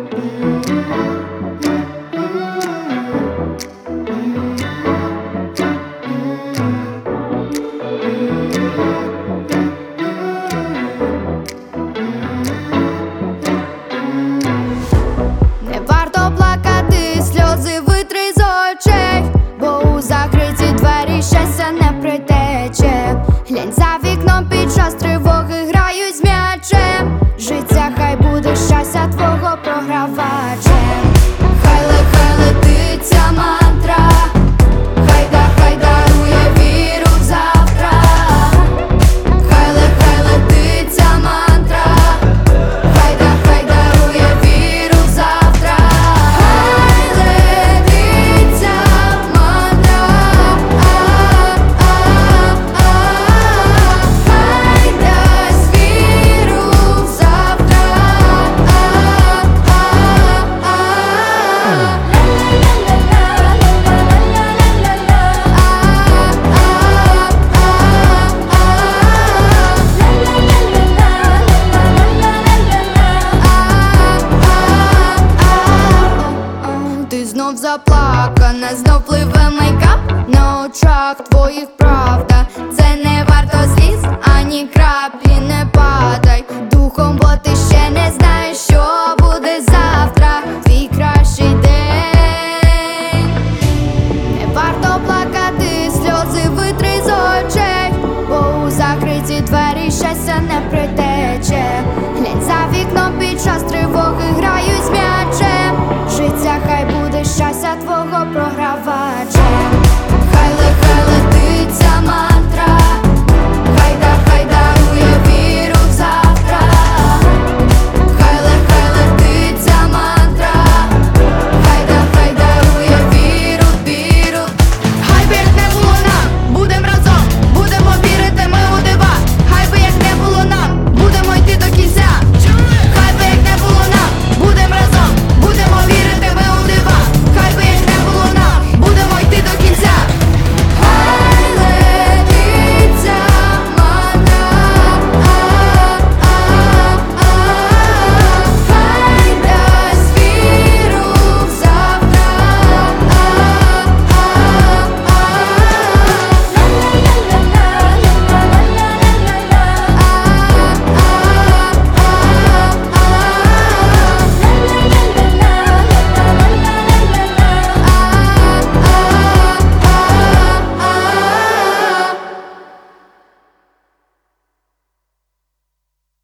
Не варто плакати, сльози витри з очей, бо у закриті двері щастя не притече. Глянь за вікном, під час тривоги грають з м'ячем. Життя хай буде щастя твого програвачем. Хай летить ця мантра, хай дарує віру в завтра. Хай летить ця мантра, хай дарує віру в завтра. Хай летить ця мантра, хай дасть віру в завтра. Ти знов заплакана, знов пливе мейкап на очах твоїх прав.